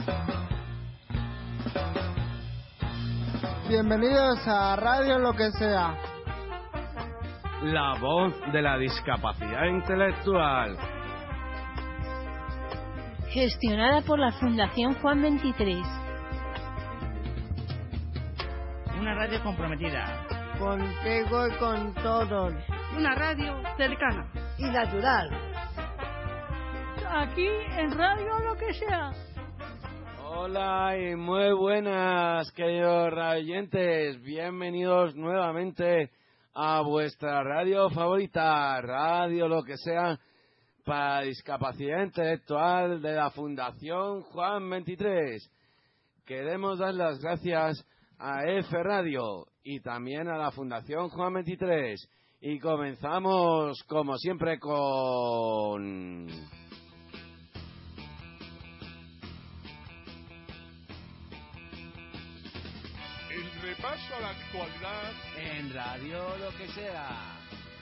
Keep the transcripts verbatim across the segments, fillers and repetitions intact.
Bienvenidos a Radio Lo que Sea. La voz de la discapacidad intelectual. Gestionada por la Fundación Juan veintitrés. Una radio comprometida. Contigo y con todos. Una radio cercana. Y natural. Aquí en Radio Lo que Sea. Hola y muy buenas, queridos radioyentes. Bienvenidos nuevamente a vuestra radio favorita, Radio Lo que Sea, para discapacidad intelectual de la Fundación Juan veintitrés. Queremos dar las gracias a F Radio y también a la Fundación Juan veintitrés. Y comenzamos, como siempre, con... Repaso a la actualidad en Radio Lo que Sea.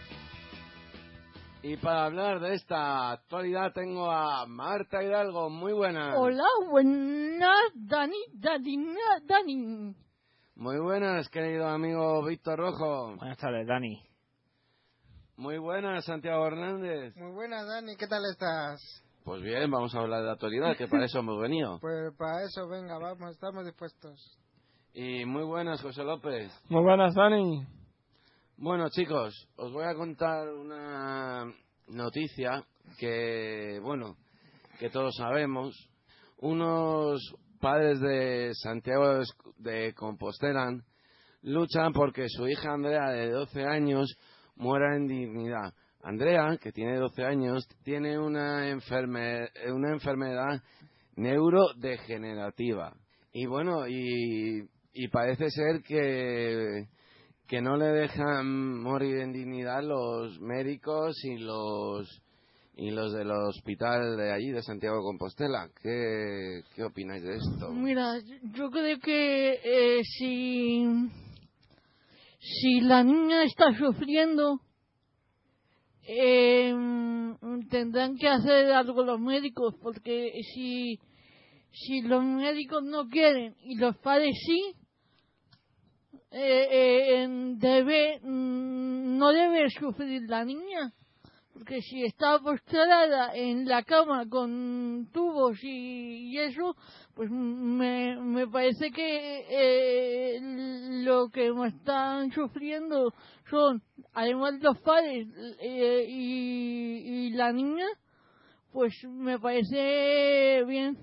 Y para hablar de esta actualidad tengo a Marta Hidalgo. Muy buenas. Hola, buenas, Dani, Dani, Dani. Muy buenas, querido amigo Víctor Rojo. Buenas tardes, Dani. Muy buenas, Santiago Hernández. Muy buenas, Dani, ¿qué tal estás? Pues bien, vamos a hablar de la actualidad, que para eso hemos venido. Pues para eso, venga, vamos, estamos dispuestos. Y muy buenas, José López. Muy buenas, Dani. Bueno, chicos, os voy a contar una noticia que, bueno, que todos sabemos. Unos padres de Santiago de Compostela luchan porque su hija Andrea, de doce años, muera en dignidad. Andrea, que tiene doce años, tiene una, enferme, una enfermedad neurodegenerativa. Y bueno, y... Y parece ser que, que no le dejan morir en dignidad los médicos y los y los del hospital de allí, de Santiago de Compostela. ¿Qué, qué opináis de esto? Mira, yo creo que eh, si, si la niña está sufriendo, eh, tendrán que hacer algo los médicos, porque si, si los médicos no quieren y los padres sí, Eh, eh, debe no debe sufrir la niña, porque si está postrada en la cama con tubos y, y eso, pues me, me parece que eh, lo que me están sufriendo son, además los padres eh, y, y la niña, pues me parece bien.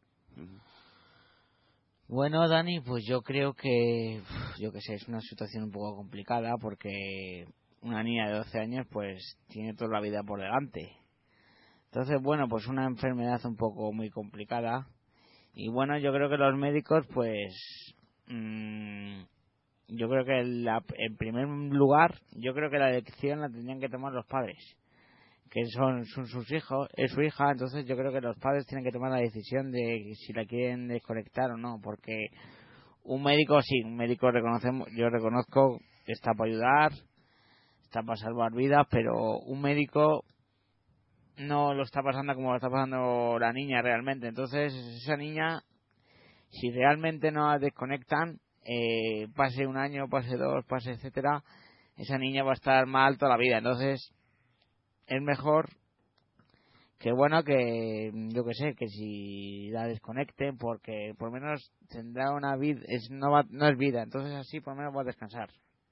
Bueno, Dani, pues yo creo que, yo qué sé, es una situación un poco complicada porque una niña de doce años pues tiene toda la vida por delante. Entonces, bueno, pues una enfermedad un poco muy complicada. Y bueno, yo creo que los médicos pues, mmm, yo creo que la, en primer lugar, yo creo que la elección la tendrían que tomar los padres, que son, son sus hijos, es su hija. Entonces yo creo que los padres tienen que tomar la decisión de si la quieren desconectar o no, porque un médico sí, un médico reconocemos, yo reconozco que está para ayudar, está para salvar vidas, pero un médico no lo está pasando como lo está pasando la niña realmente. Entonces esa niña, si realmente no la desconectan, eh, pase un año, pase dos, pase etcétera, esa niña va a estar mal toda la vida. Entonces es mejor que, bueno, que yo que sé, que si la desconecten, porque por lo menos tendrá una vida, es, no, va, no es vida, entonces así por lo menos va a descansar.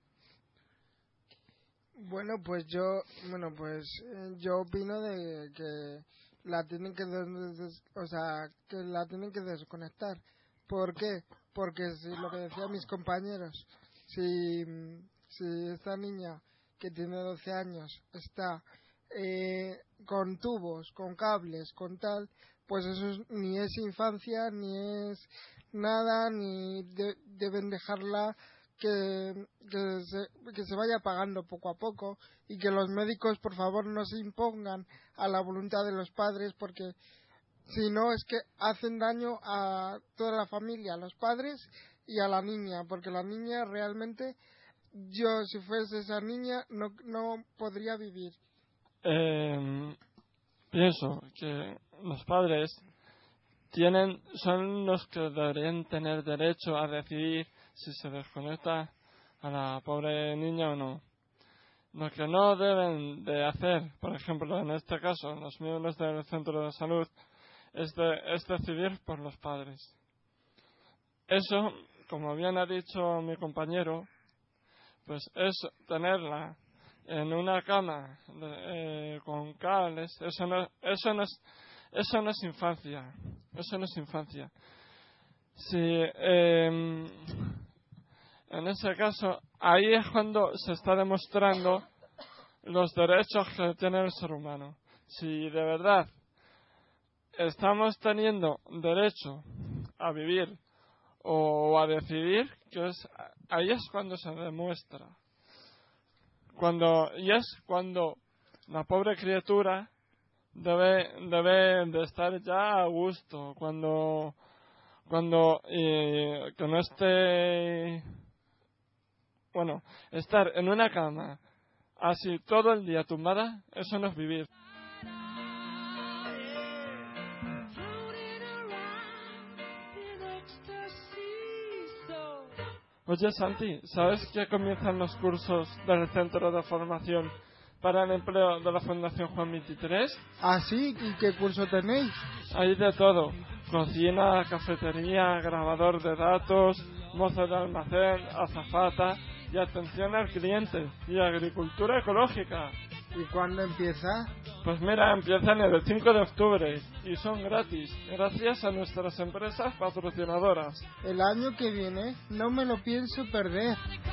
Bueno, pues yo, bueno, pues eh, yo opino de que la tienen que, des, des, o sea, que la tienen que desconectar. ¿Por qué? Porque si lo que decían mis compañeros, si, si esta niña que tiene doce años está Eh, con tubos, con cables, con tal, pues eso es, ni es infancia, ni es nada, ni de, deben dejarla que, que, se, que se vaya pagando poco a poco, y que los médicos por favor no se impongan a la voluntad de los padres, porque si no es que hacen daño a toda la familia, a los padres y a la niña, porque la niña realmente, yo si fuese esa niña no, no podría vivir. Eh, pienso que los padres tienen son los que deberían tener derecho a decidir si se desconecta a la pobre niña o no. Lo que no deben de hacer, por ejemplo, en este caso, los miembros del centro de salud, es, de, es decidir por los padres. Eso, como bien ha dicho mi compañero, pues es tenerla en una cama eh, con cables. Eso no, eso no es, eso no es infancia. Eso no es infancia. Si eh, en ese caso, ahí es cuando se está demostrando los derechos que tiene el ser humano. Si de verdad estamos teniendo derecho a vivir o a decidir, que es, ahí es cuando se demuestra. Cuando, y es cuando la pobre criatura debe, debe de estar ya a gusto, cuando, cuando eh, que no esté, bueno, estar en una cama así todo el día tumbada, eso no es vivir. Oye, Santi, ¿sabes que comienzan los cursos del Centro de Formación para el Empleo de la Fundación Juan veintitrés? ¿Ah, sí? ¿Y qué curso tenéis? Hay de todo. Cocina, cafetería, grabador de datos, mozo de almacén, azafata y atención al cliente y agricultura ecológica. ¿Y cuándo empieza? Pues mira, empiezan el cinco de octubre y son gratis, gracias a nuestras empresas patrocinadoras. El año que viene no me lo pienso perder.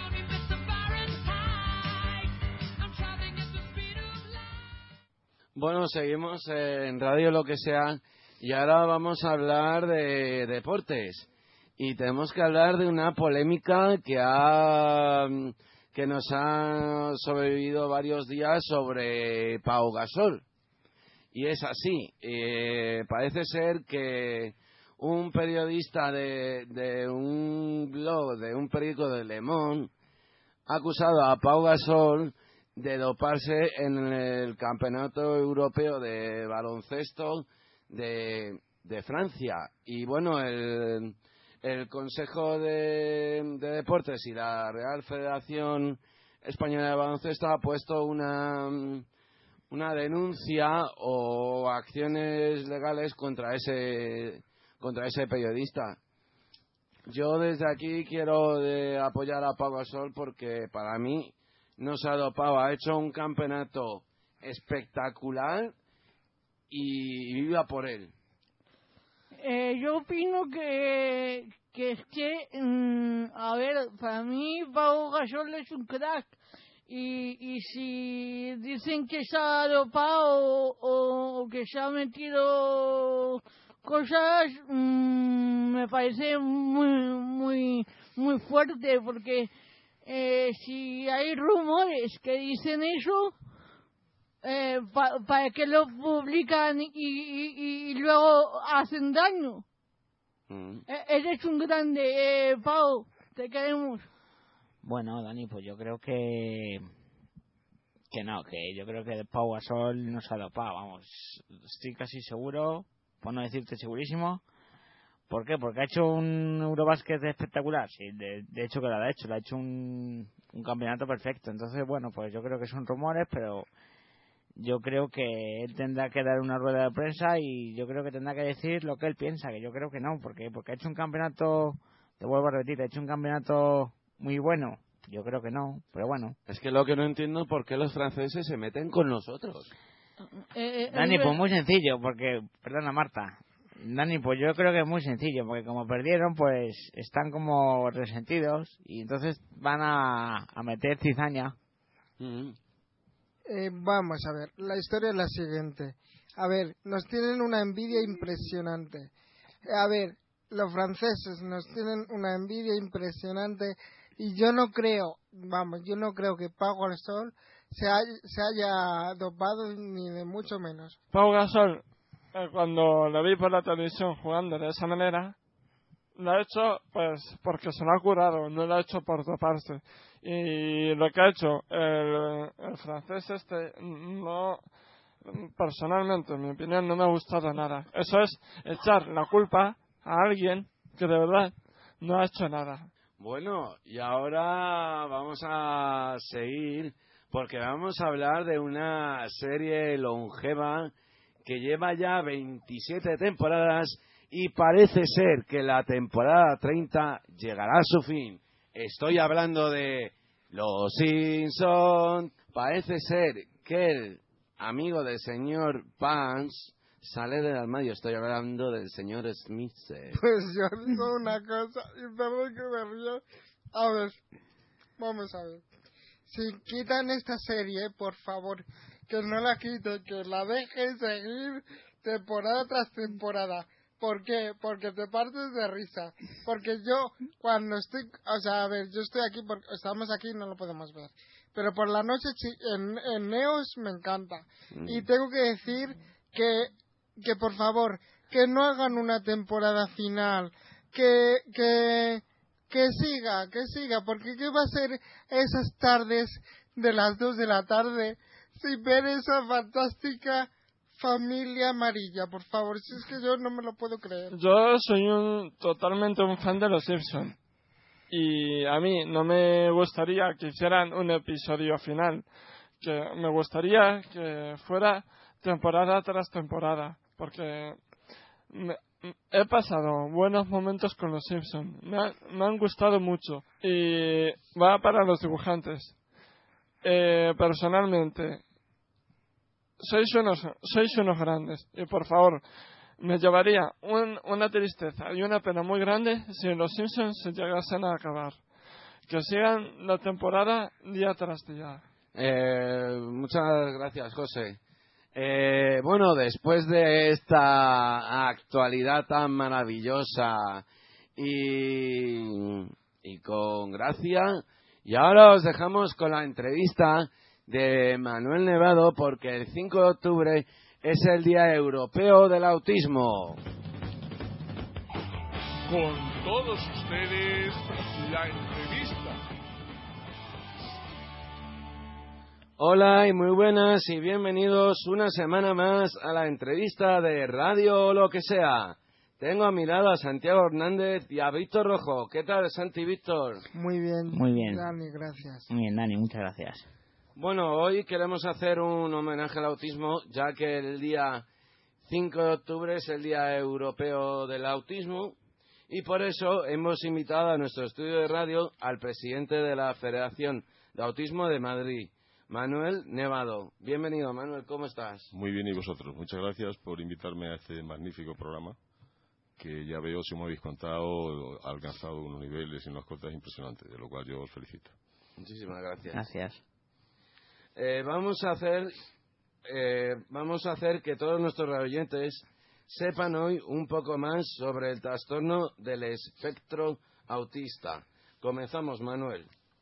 Bueno, seguimos en Radio Lo que Sea y ahora vamos a hablar de deportes. Y tenemos que hablar de una polémica que ha... que nos ha sobrevivido varios días sobre Pau Gasol. Y es así, eh, parece ser que un periodista de, de un blog, de un periódico de Le Monde, ha acusado a Pau Gasol de doparse en el Campeonato Europeo de Baloncesto de, de Francia. Y bueno, el... El Consejo de, de Deportes y la Real Federación Española de Baloncesto ha puesto una, una denuncia o acciones legales contra ese, contra ese periodista. Yo desde aquí quiero de apoyar a Pau Gasol porque para mí no se ha dopado, ha hecho un campeonato espectacular y viva por él. Eh, yo opino que, que es que, mmm, a ver, para mí Pau Gasol es un crack. Y, y si dicen que se ha dopado o, o que se ha metido cosas, mmm, me parece muy, muy, muy fuerte, porque eh, si hay rumores que dicen eso, Eh, pa, para que lo publican y, y, y luego hacen daño. Mm. Eh, eres un grande, eh, Pau, te queremos. Bueno, Dani, pues yo creo que que no, que yo creo que Pau Gasol no se ha dopado, vamos, estoy casi seguro, por no decirte segurísimo. ¿Por qué? Porque ha hecho un Eurobásquet espectacular, sí, de, de hecho que lo ha hecho, le ha hecho un, un campeonato perfecto, entonces bueno, pues yo creo que son rumores, pero yo creo que él tendrá que dar una rueda de prensa y yo creo que tendrá que decir lo que él piensa, que yo creo que no, porque porque ha hecho un campeonato, te vuelvo a repetir, ha hecho un campeonato muy bueno, yo creo que no, pero bueno. Es que lo que no entiendo es por qué los franceses se meten con nosotros. Eh, eh, Dani, pues muy sencillo, porque, perdona Marta, Dani, pues yo creo que es muy sencillo, porque como perdieron, pues están como resentidos y entonces van a, a meter cizaña. Mm-hmm. Eh, vamos a ver, la historia es la siguiente. A ver, nos tienen una envidia impresionante. A ver, los franceses nos tienen una envidia impresionante y yo no creo, vamos, yo no creo que Pau Gasol se haya, se haya dopado ni de mucho menos. Pau Gasol, eh, cuando lo vi por la televisión jugando de esa manera, lo ha hecho pues porque se lo ha curado, no lo ha hecho por doparse. Y lo que ha hecho el, el francés este no personalmente, en mi opinión, no me ha gustado nada. Eso es echar la culpa a alguien que de verdad no ha hecho nada. Bueno, y ahora vamos a seguir porque vamos a hablar de una serie longeva que lleva ya veintisiete temporadas y parece ser que la temporada treinta llegará a su fin. Estoy hablando de Los Simpson. Parece ser que el amigo del señor Pants sale del armario. Estoy hablando del señor Smith. Pues yo digo una cosa, y perdón que me río. A ver, vamos a ver. Si quitan esta serie, por favor, que no la quiten, que la dejen seguir temporada tras temporada. ¿Por qué? Porque te partes de risa. Porque yo, cuando estoy... O sea, a ver, yo estoy aquí porque estamos aquí y no lo podemos ver. Pero por la noche en, en Neos me encanta. Mm. Y tengo que decir que, que, por favor, que no hagan una temporada final. Que, que, que siga, que siga. Porque ¿qué va a ser esas tardes de las dos de la tarde sin ver esa fantástica familia amarilla? Por favor, si es que yo no me lo puedo creer. Yo soy un totalmente un fan de Los Simpson y a mí no me gustaría que hicieran un episodio final, que me gustaría que fuera temporada tras temporada, porque me, he pasado buenos momentos con Los Simpson, me, ha, me han gustado mucho y va para los dibujantes. Eh, personalmente sois unos sois unos grandes y por favor me llevaría un, una tristeza y una pena muy grande si los Simpsons se llegasen a acabar, que sigan la temporada día tras día. Eh, muchas gracias, José. Eh, bueno, después de esta actualidad tan maravillosa y, y con gracia, y ahora os dejamos con la entrevista de Manuel Nevado, porque el cinco de octubre es el Día Europeo del Autismo. Con todos ustedes, la entrevista. Hola y muy buenas y bienvenidos una semana más a la entrevista de Radio Lo que Sea. Tengo a mi lado a Santiago Hernández y a Víctor Rojo. ¿Qué tal, Santi y Víctor? Muy bien. Muy bien. Dani, gracias. Muy bien, Dani, muchas gracias. Bueno, hoy queremos hacer un homenaje al autismo, ya que el día cinco de octubre es el Día Europeo del Autismo, y por eso hemos invitado a nuestro estudio de radio al presidente de la Federación de Autismo de Madrid, Manuel Nevado. Bienvenido, Manuel, ¿cómo estás? Muy bien, y vosotros. Muchas gracias por invitarme a este magnífico programa, que ya veo, si me habéis contado, ha alcanzado unos niveles y unas cotas impresionantes, de lo cual yo os felicito. Muchísimas gracias. Gracias. Eh, vamos a hacer eh, vamos a hacer que todos nuestros oyentes sepan hoy un poco más sobre el trastorno del espectro autista. Comenzamos, Manuel.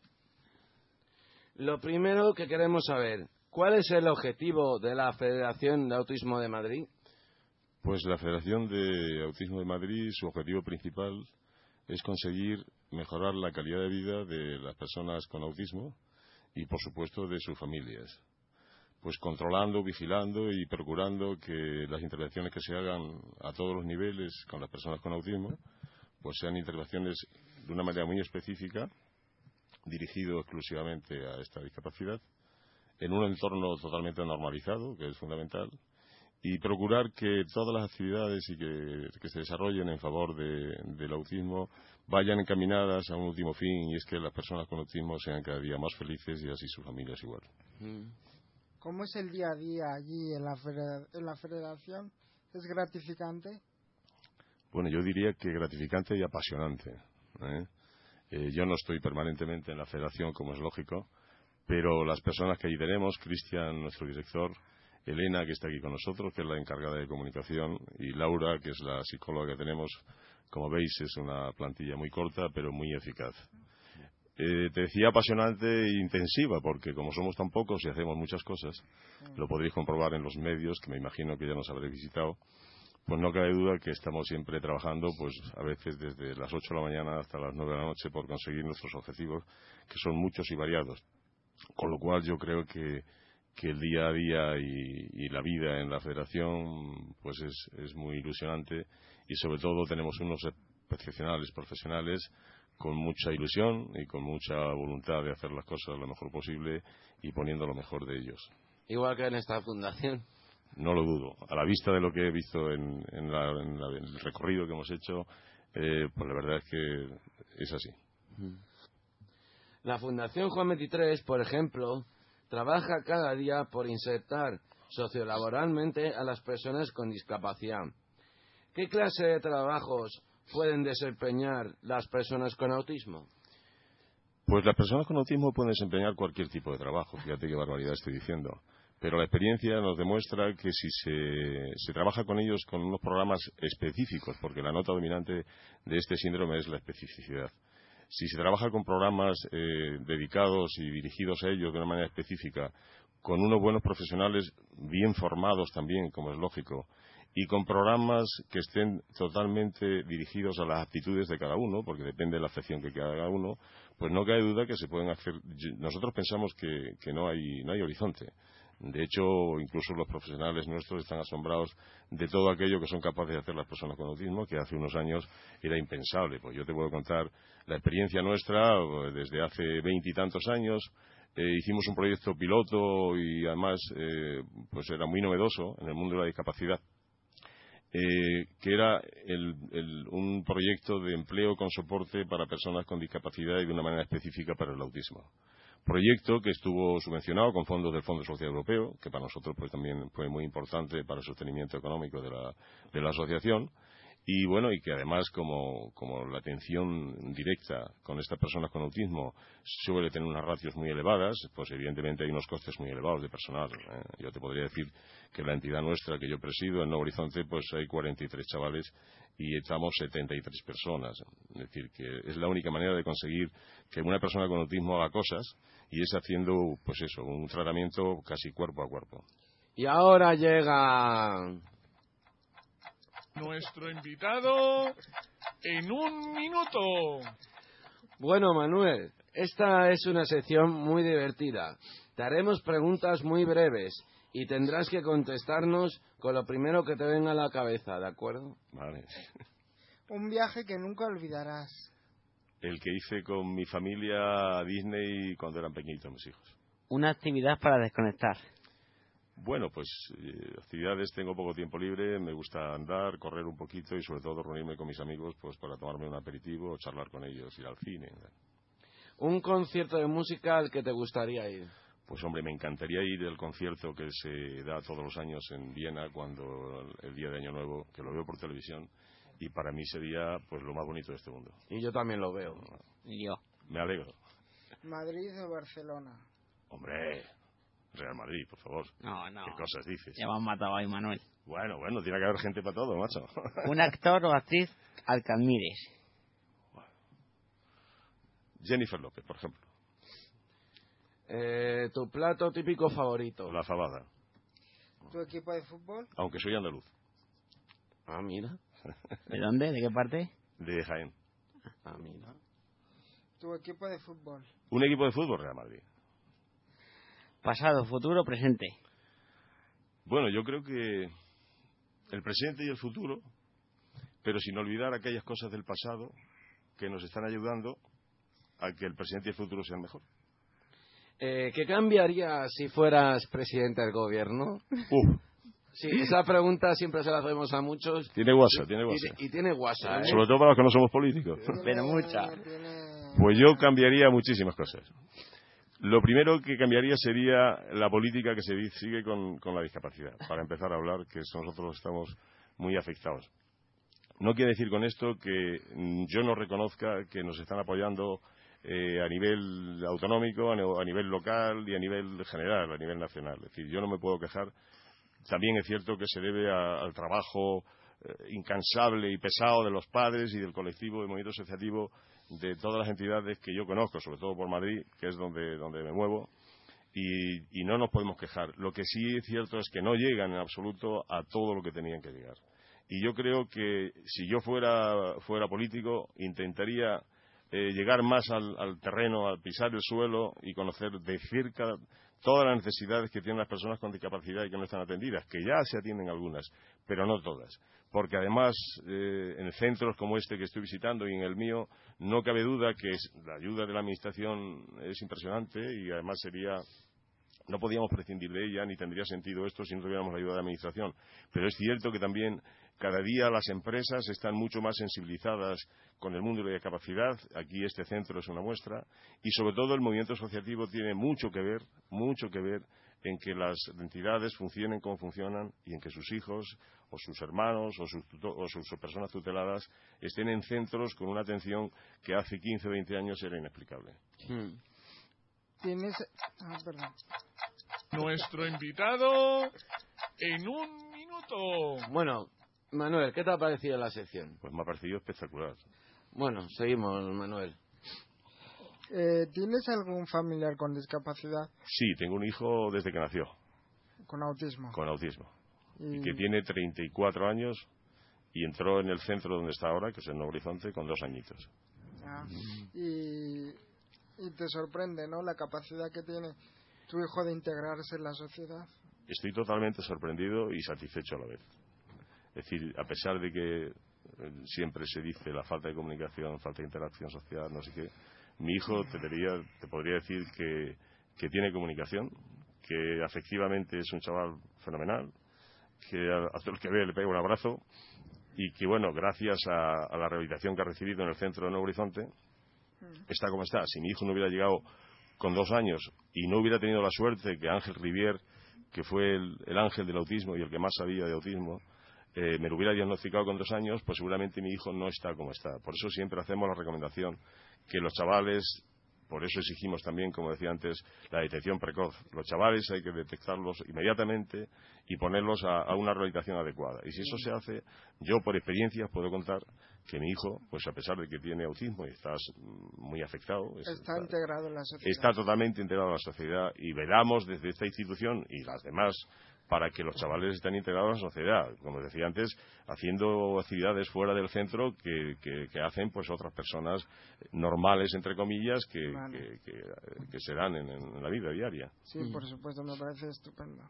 Lo primero que queremos saber, ¿cuál es el objetivo de la Federación de Autismo de Madrid? Pues la Federación de Autismo de Madrid, su objetivo principal es conseguir mejorar la calidad de vida de las personas con autismo y, por supuesto, de sus familias. Pues controlando, vigilando y procurando que las intervenciones que se hagan a todos los niveles con las personas con autismo pues sean intervenciones de una manera muy específica, dirigido exclusivamente a esta discapacidad, en un entorno totalmente normalizado, que es fundamental, y procurar que todas las actividades y que, que se desarrollen en favor de, del autismo vayan encaminadas a un último fin, y es que las personas con autismo sean cada día más felices y así sus familias igual. ¿Cómo es el día a día allí en la, en la federación? ¿Es gratificante? Bueno, yo diría que gratificante y apasionante, ¿eh? Eh, yo no estoy permanentemente en la federación, como es lógico, pero las personas que ahí tenemos, Cristian, nuestro director, Elena, que está aquí con nosotros, que es la encargada de comunicación, y Laura, que es la psicóloga que tenemos, como veis, es una plantilla muy corta, pero muy eficaz. Eh, te decía apasionante e intensiva, porque como somos tan pocos y hacemos muchas cosas, lo podréis comprobar en los medios, que me imagino que ya nos habréis visitado, pues no cabe duda que estamos siempre trabajando, pues a veces desde las ocho de la mañana hasta las nueve de la noche por conseguir nuestros objetivos, que son muchos y variados. Con lo cual yo creo que que el día a día y, y la vida en la federación pues es, es muy ilusionante, y sobre todo tenemos unos excepcionales profesionales con mucha ilusión y con mucha voluntad de hacer las cosas lo mejor posible y poniendo lo mejor de ellos. Igual que en esta fundación. No lo dudo. A la vista de lo que he visto en, en, la, en, la, en el recorrido que hemos hecho, eh, pues la verdad es que es así. La Fundación Juan veintitrés, por ejemplo, trabaja cada día por insertar sociolaboralmente a las personas con discapacidad. ¿Qué clase de trabajos pueden desempeñar las personas con autismo? Pues las personas con autismo pueden desempeñar cualquier tipo de trabajo, fíjate qué barbaridad estoy diciendo. Pero la experiencia nos demuestra que si se, se trabaja con ellos con unos programas específicos, porque la nota dominante de este síndrome es la especificidad. Si se trabaja con programas eh, dedicados y dirigidos a ellos de una manera específica, con unos buenos profesionales bien formados también, como es lógico, y con programas que estén totalmente dirigidos a las aptitudes de cada uno, porque depende de la afección que cada uno, pues no cabe duda que se pueden hacer. Nosotros pensamos que, que no hay, no hay horizonte. De hecho, incluso los profesionales nuestros están asombrados de todo aquello que son capaces de hacer las personas con autismo, que hace unos años era impensable. Pues yo te puedo contar la experiencia nuestra desde hace veintitantos años. Eh, hicimos un proyecto piloto y además eh, pues era muy novedoso en el mundo de la discapacidad, eh, que era el, el, un proyecto de empleo con soporte para personas con discapacidad y de una manera específica para el autismo. Proyecto que estuvo subvencionado con fondos del Fondo Social Europeo, que para nosotros pues también fue muy importante para el sostenimiento económico de la, de la asociación, y bueno, y que además como, como la atención directa con estas personas con autismo suele tener unas ratios muy elevadas, pues evidentemente hay unos costes muy elevados de personal. ¿eh? Yo te podría decir que la entidad nuestra que yo presido, en Nuevo Horizonte, pues hay cuarenta y tres chavales y estamos setenta y tres personas. Es decir, que es la única manera de conseguir que una persona con autismo haga cosas, y es haciendo, pues eso, un tratamiento casi cuerpo a cuerpo. Y ahora llega nuestro invitado en un minuto. Bueno, Manuel, esta es una sección muy divertida. Te haremos preguntas muy breves y tendrás que contestarnos con lo primero que te venga a la cabeza, ¿de acuerdo? Vale. Un viaje que nunca olvidarás. El que hice con mi familia a Disney cuando eran pequeñitos mis hijos. Una actividad para desconectar. Bueno, pues eh, actividades, tengo poco tiempo libre, me gusta andar, correr un poquito y sobre todo reunirme con mis amigos pues para tomarme un aperitivo o charlar con ellos, ir al cine. ¿Un concierto de música al que te gustaría ir? Pues hombre, me encantaría ir al concierto que se da todos los años en Viena cuando el día de Año Nuevo, que lo veo por televisión, y para mí sería pues lo más bonito de este mundo. Y yo también lo veo. Y yo. Me alegro. Madrid o Barcelona. Hombre, Real Madrid, por favor. No, no. ¿Qué cosas dices? Ya me han matado ahí, Manuel. Bueno, bueno, tiene que haber gente para todo, macho. Un actor o actriz al que admires. Jennifer López, por ejemplo. Eh, ¿Tu plato típico favorito? La fabada. ¿Tu equipo de fútbol? Aunque soy andaluz. Ah, mira. ¿De dónde? ¿De qué parte? De Jaén. Ah, mira. ¿Tu equipo de fútbol? Un equipo de fútbol, Real Madrid. Pasado, futuro, presente. Bueno, yo creo que el presente y el futuro, pero sin olvidar aquellas cosas del pasado que nos están ayudando a que el presente y el futuro sean mejor. Eh, ¿Qué cambiarías si fueras presidente del gobierno? Uf. Sí, esa pregunta siempre se la hacemos a muchos. Tiene guasa, tiene guasa. Y, y tiene guasa, ¿eh? Sobre todo para los que no somos políticos. Pero mucha. Pues yo cambiaría muchísimas cosas. Lo primero que cambiaría sería la política que se sigue con, con la discapacidad. Para empezar a hablar, que nosotros estamos muy afectados. No quiere decir con esto que yo no reconozca que nos están apoyando eh, a nivel autonómico, a nivel local y a nivel general, a nivel nacional. Es decir, yo no me puedo quejar. También es cierto que se debe a, al trabajo eh, incansable y pesado de los padres y del colectivo de movimiento asociativo de todas las entidades que yo conozco, sobre todo por Madrid, que es donde, donde me muevo, y, y no nos podemos quejar. Lo que sí es cierto es que no llegan en absoluto a todo lo que tenían que llegar. Y yo creo que si yo fuera, fuera político, intentaría eh, llegar más al, al terreno, al pisar el suelo y conocer de cerca todas las necesidades que tienen las personas con discapacidad y que no están atendidas, que ya se atienden algunas, pero no todas. Porque además, eh, en centros como este que estoy visitando y en el mío, no cabe duda que es, la ayuda de la Administración es impresionante y además sería... No podíamos prescindir de ella, ni tendría sentido esto si no tuviéramos la ayuda de la Administración. Pero es cierto que también cada día las empresas están mucho más sensibilizadas con el mundo de la discapacidad. Aquí este centro es una muestra. Y sobre todo el movimiento asociativo tiene mucho que ver, mucho que ver en que las entidades funcionen como funcionan y en que sus hijos o sus hermanos o sus, tuto- o sus personas tuteladas estén en centros con una atención que hace quince o veinte años era inexplicable. Hmm. Tienes... Ah, perdón. Nuestro invitado en un minuto. Bueno, Manuel, ¿qué te ha parecido la sección? Pues me ha parecido espectacular. Bueno, seguimos, Manuel. Eh, ¿Tienes algún familiar con discapacidad, Sí, tengo un hijo desde que nació, con autismo? con autismo, Y- que tiene treinta y cuatro años y entró en el centro donde está ahora, que es en Nuevo Horizonte, con dos añitos. Ah, y, y te sorprende, ¿no?, la capacidad que tiene tu hijo de integrarse en la sociedad. Estoy totalmente sorprendido y satisfecho a la vez. Es decir, a pesar de que eh, siempre se dice la falta de comunicación, falta de interacción social, no sé qué, mi hijo te, diría, te podría decir que, que tiene comunicación, que afectivamente es un chaval fenomenal, que a, a todo el que ve le pega un abrazo y que, bueno, gracias a, a la rehabilitación que ha recibido en el centro de Nuevo Horizonte, está como está. Si mi hijo no hubiera llegado con dos años y no hubiera tenido la suerte que Ángel Rivier, que fue el, el ángel del autismo y el que más sabía de autismo, eh, me lo hubiera diagnosticado con dos años, pues seguramente mi hijo no está como está. Por eso siempre hacemos la recomendación que los chavales, por eso exigimos también, como decía antes, la detección precoz. Los chavales hay que detectarlos inmediatamente y ponerlos a, a una rehabilitación adecuada. Y si eso se hace, yo por experiencia puedo contar que mi hijo, pues a pesar de que tiene autismo y está muy afectado, es- Está integrado en la sociedad. está totalmente integrado en la sociedad y velamos desde esta institución y las demás para que los chavales estén integrados en la sociedad, como decía antes, haciendo actividades fuera del centro que, que, que hacen pues otras personas normales, entre comillas, que, Vale. que, que, que se dan en, en la vida diaria. Sí, por supuesto, me parece estupendo.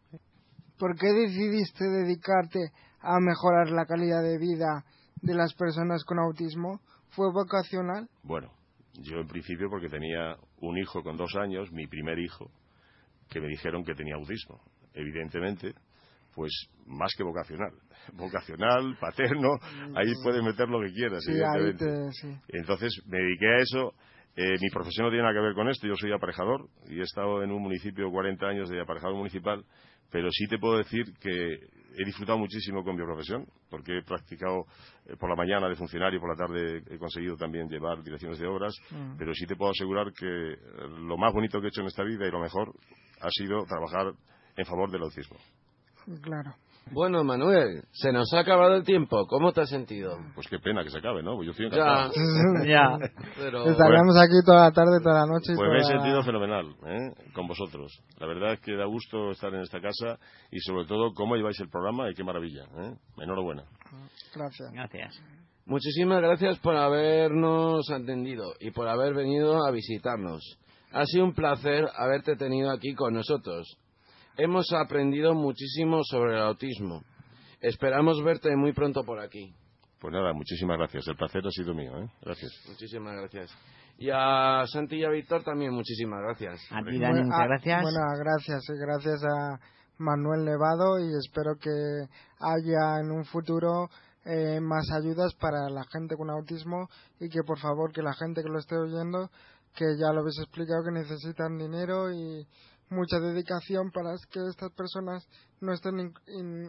¿Por qué decidiste dedicarte a mejorar la calidad de vida de las personas con autismo? ¿Fue vocacional? Bueno, yo en principio porque tenía un hijo con dos años, mi primer hijo, que me dijeron que tenía autismo. Evidentemente, pues más que vocacional. Vocacional, paterno, ahí puedes meter lo que quieras, Sí, ahí evidentemente. te... Sí. Entonces me dediqué a eso. Eh, mi profesión no tiene nada que ver con esto, yo soy aparejador y he estado en un municipio cuarenta años de aparejador municipal, pero sí te puedo decir que he disfrutado muchísimo con mi profesión, porque he practicado eh, por la mañana de funcionario, por la tarde he conseguido también llevar direcciones de obras, Mm. pero sí te puedo asegurar que eh, lo más bonito que he hecho en esta vida y lo mejor ha sido trabajar en favor del autismo. Claro. Bueno, Manuel, se nos ha acabado el tiempo. ¿Cómo te has sentido? Pues qué pena que se acabe, ¿no? Pues yo estoy Ya, encantado. Ya. pero... Estaríamos aquí toda la tarde, toda la noche. y Pues me he toda- sentido fenomenal, ¿eh? Con vosotros. La verdad es que da gusto estar en esta casa y sobre todo cómo lleváis el programa y qué maravilla, ¿eh? Enhorabuena. Gracias. Gracias. Muchísimas gracias por habernos atendido y por haber venido a visitarnos. Ha sido un placer haberte tenido aquí con nosotros. Hemos aprendido muchísimo sobre el autismo. Esperamos verte muy pronto por aquí. Pues nada, muchísimas gracias. El placer ha sido mío, ¿eh? Gracias. Muchísimas gracias. Y a Santi y a Víctor también muchísimas gracias. A ti, Dani, Bueno, muchas ah, gracias. Bueno, gracias. eh, Gracias a Manuel Nevado y espero que haya en un futuro eh, más ayudas para la gente con autismo y que por favor que la gente que lo esté oyendo, que ya lo habéis explicado, que necesitan dinero y mucha dedicación para que estas personas no estén in-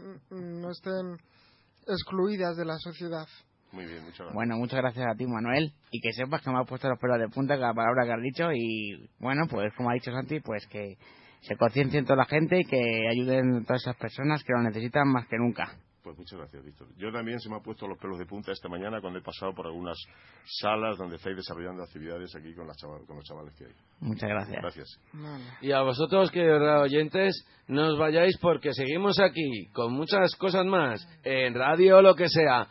in- no estén excluidas de la sociedad. Muy bien, muchas gracias. Bueno, muchas gracias a ti, Manuel. Y que sepas que me has puesto los pelos de punta con la palabra que has dicho. Y bueno, pues como ha dicho Santi, pues que se conciencien toda la gente y que ayuden a todas esas personas que lo necesitan más que nunca. Pues muchas gracias, Víctor. Yo también se me han puesto los pelos de punta esta mañana cuando he pasado por algunas salas donde estáis desarrollando actividades aquí con, las chaval- con los chavales que hay. Muchas gracias. Gracias. Vale. Y a vosotros, queridos oyentes, no os vayáis porque seguimos aquí con muchas cosas más en Radio Lo Que Sea.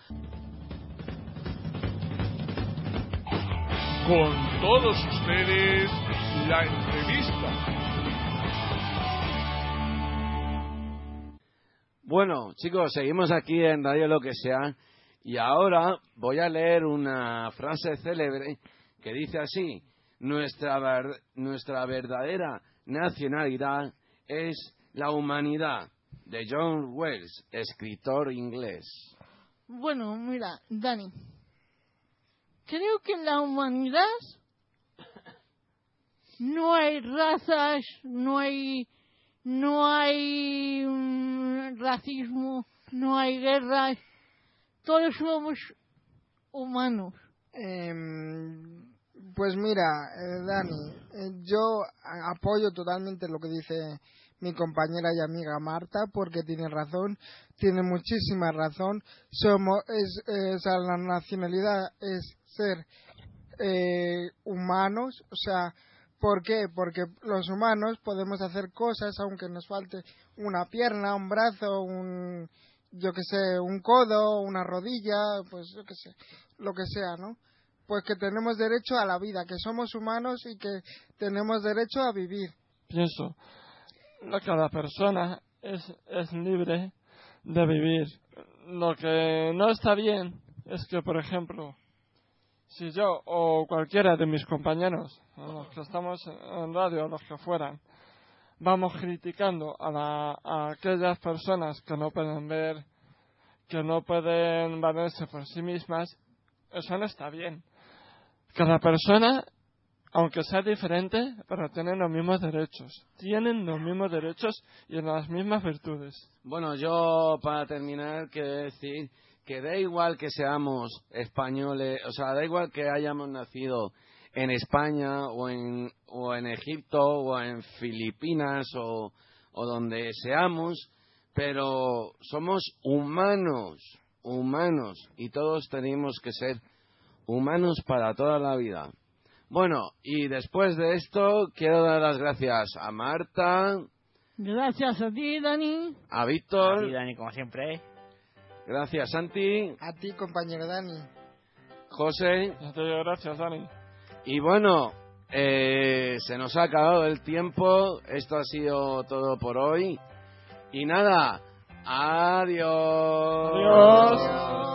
Con todos ustedes, la entrevista. Bueno, chicos, seguimos aquí en Radio Lo que sea y ahora voy a leer una frase célebre que dice así: nuestra, ver- nuestra verdadera nacionalidad es la humanidad, de John Wells, escritor inglés. Bueno, mira, Dani, creo que en la humanidad no hay razas, no hay no hay um, racismo, no hay guerras, todos somos humanos. Eh, pues mira, eh, Dani, eh, yo a- apoyo totalmente lo que dice mi compañera y amiga Marta, porque tiene razón, tiene muchísima razón. Somos, es, eh, o sea, la nacionalidad es ser eh, humanos, o sea, ¿por qué? Porque los humanos podemos hacer cosas aunque nos falte una pierna, un brazo, un, yo que sé, un codo, una rodilla, pues yo que sé, lo que sea, ¿no? Pues que tenemos derecho a la vida, que somos humanos y que tenemos derecho a vivir. Pienso, cada persona es, es libre de vivir. Lo que no está bien es que, por ejemplo, si yo o cualquiera de mis compañeros, los que estamos en radio o los que fueran, vamos criticando a, la, a aquellas personas que no pueden ver, que no pueden valerse por sí mismas, eso no está bien. Cada persona, aunque sea diferente, pero tienen los mismos derechos. Tienen los mismos derechos y las mismas virtudes. Bueno, yo para terminar quiero decir que da igual que seamos españoles, o sea, da igual que hayamos nacido en España o en, o en Egipto o en Filipinas o, o donde seamos, pero somos humanos, humanos, y todos tenemos que ser humanos para toda la vida. Bueno, y después de esto quiero dar las gracias a Marta, Gracias a ti, Dani. a A Víctor, ti, Dani, como siempre. gracias Santi, A ti, compañero Dani. José, Yo te digo gracias, Dani. y bueno, eh, se nos ha acabado el tiempo, esto ha sido todo por hoy, y nada, adiós. Adiós.